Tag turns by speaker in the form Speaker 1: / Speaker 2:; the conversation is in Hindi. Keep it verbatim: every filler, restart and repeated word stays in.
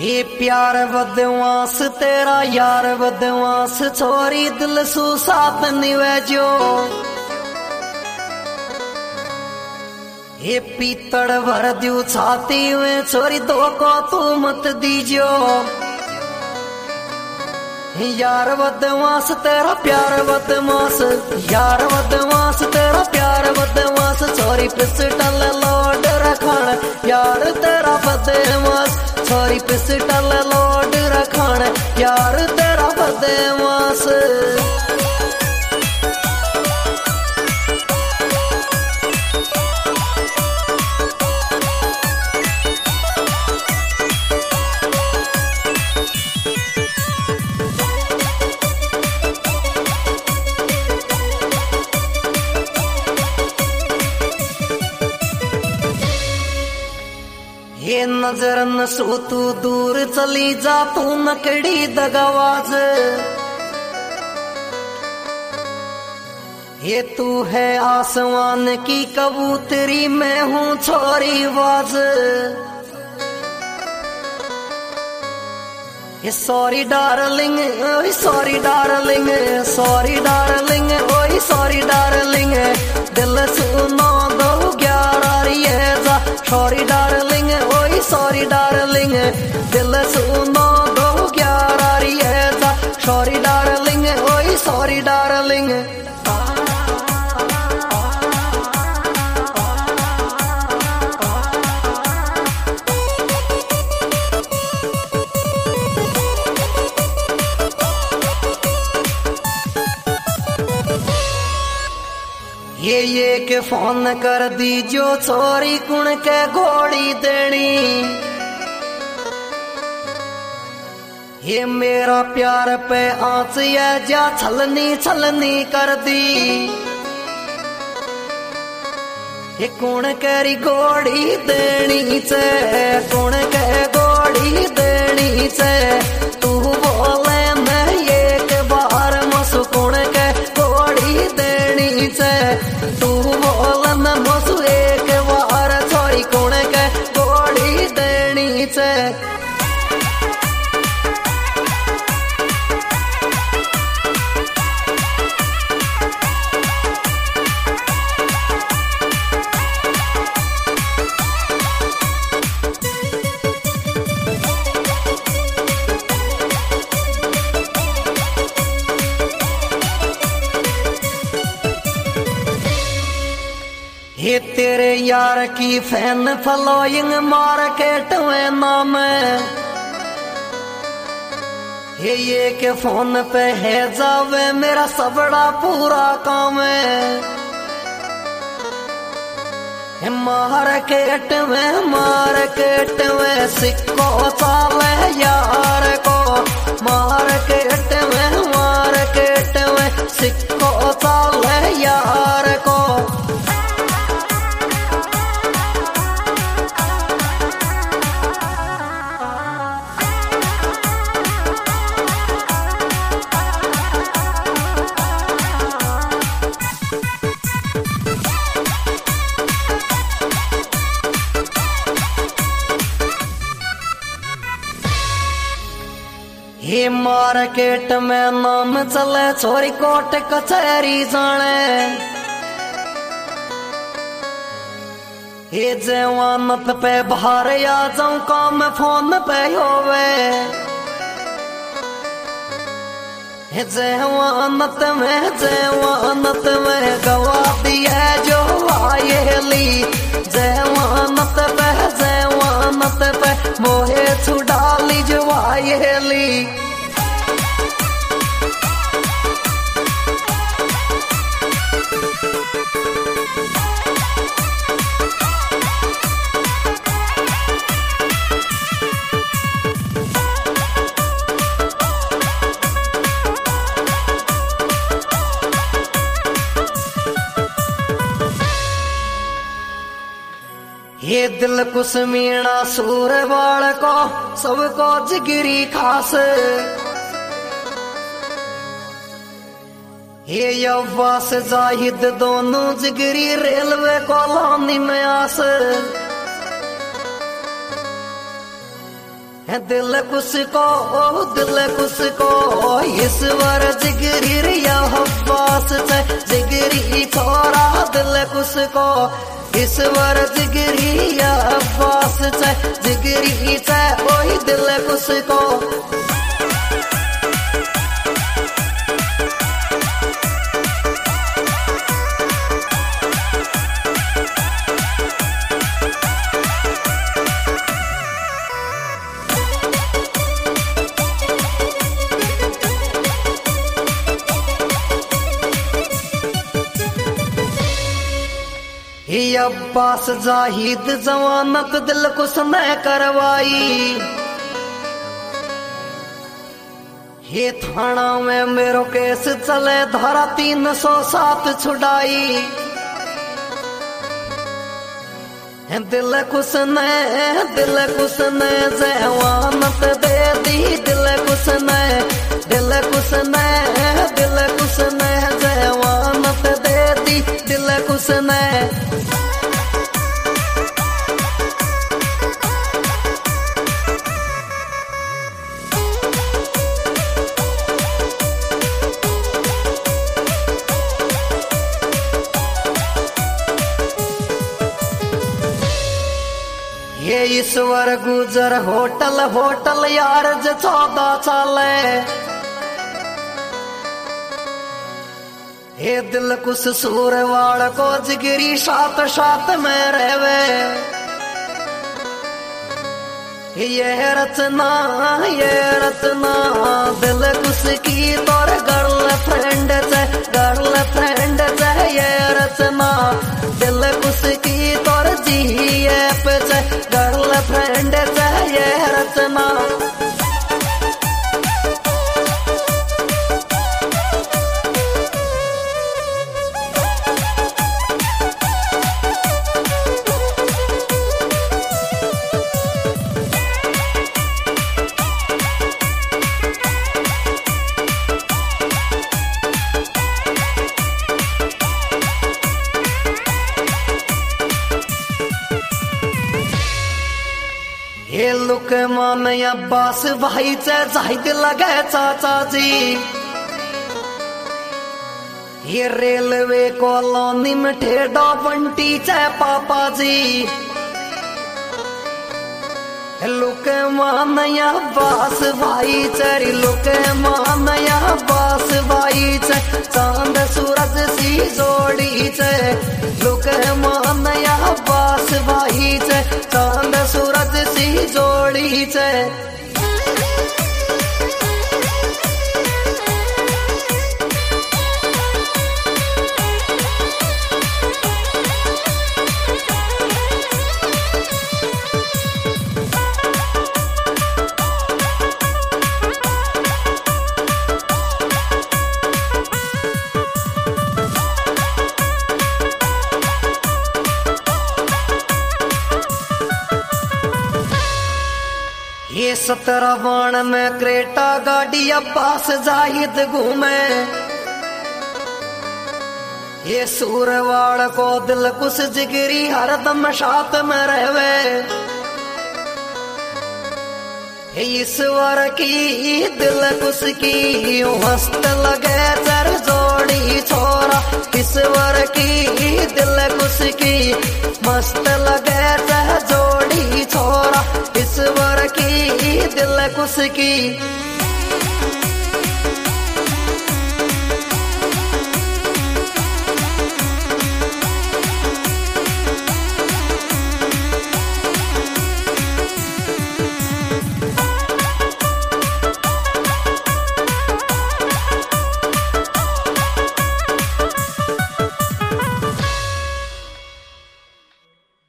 Speaker 1: ये प्यार बदमाश तेरा यार बदमाश छोरी दिल सु साथ निवे जो ये पीतड़ भर दू छाती में छोरी दो को तू मत दीजो यार बदमाश तेरा प्यार बदमाश यार बदमाश तेरा प्यार बदमाश छोरी पिस्टल लोड रखण यार तेरा बदमाश छोरी पिस्टल लोड रखण यार तेरा बदमाश। ये नजर न सो तू दूर चली जा तू नकड़ी दगावाज ये तू है आसमान की कबूतरी मैं हूँ छोरी बाज ये सॉरी डार्लिंग ओए सॉरी डार्लिंग सॉरी डार्लिंग ओए सॉरी डार्लिंग दिल सुनो दो ग्यारह ये जा सॉरी डार्लिंग ओए सॉरी डार्लिंग दिल सुनो दो ग्यारह ये जा सॉरी डार्लिंग ओए सॉरी डार्लिंग। ये ये के फोन कर दी जो छोरी कुण के घोड़ी देनी ये मेरा प्यार पे आंच ये जा छलनी छलनी कर दी ये कुण केरी घोड़ी देनी से कुण के घोड़ी देनी से तू बोले मैं एक बार मसु कुण के घोड़ी देनी से तू बोल मैं मसु एक बार छोरी कुण के घोड़ी देनी से। ये तेरे यार की फैन फॉलोइंग मार्केट में नाम ये ये के फोन पे है जावे मेरा सबड़ा पूरा काम है मार्केट में मार्केट में सिक्को चाले यार को मार्केट में मार्केट में सिक्को चाले यार को। ये मार्केट में नाम चले छोरी कोट कचहरी जाने ये जवानत पे बाहर आ जाऊं काम फोन पे होवे ये जवानत में जवानत में गवा दिया जो आयली जवानत पे जवानत पे मोहे छुड़ाली जो आयली। ये दिल कुसमीना सूर बाल को सबको जिगरी खास ये यव्वास जाहिद दोनों जिगरी रेलवे कॉलोनी में आस है दिल कुसको दिल कुसको ईश्वर जिगरी रिया हब्बास से जिगरी छोरा दिल कुसको ईश्वर जिगरी या हब्बास से जिगरी से ओही दिल कुसको अब्बास जाहिद जवानत दिल कुछ न करवाई ये थाना में मेरो केस चले धारा तीन सौ सात छुड़ाई दिल कुछ न दिल कुछ न जवानत दे दी दिल कुछ न दिल कुछ न दिल कुछ न जवानत दे दी दिल कुछ न ये ईश्वर गुजर होटल होटल यार ज चौदह चाले ये दिल कुछ सूरवाड़ को जिगरी साथ साथ में रहवे ये रचना ये रचना दिल कुछ की तोर गर्ल फ्रेंड से गर्ल फ्रेंड से ये रचना दिल कुछ की तोर जी ऐप से गर्ल फ्रेंड से ये रचना ये लुक मान अब्बास भाई से जाहिद लगे चाचा जी ये रेलवे कॉलोनी में ठेडा बंटी चे पापा जी लुक मान अब्बास भाई चरी लुक मान अब्बास भाई चे चांद सूरज सी जोड़ी चे लुक मान अब्बास भाई चे चांद सूरज सी जोड़ी चे ये सत्रह बाण में क्रेटा गाड़ी अब्बास जाहिद घूमे ये सूरवाड़ को दिल कुछ जिगरी हरदम साथ में रहवे ईश्वर की दिल कुछ की मस्त लगे चर जोड़ी छोरा ईश्वर की दिल कुछ की मस्त लगे चर जोड़ी छोरा ईश्वर की दिल कुछ की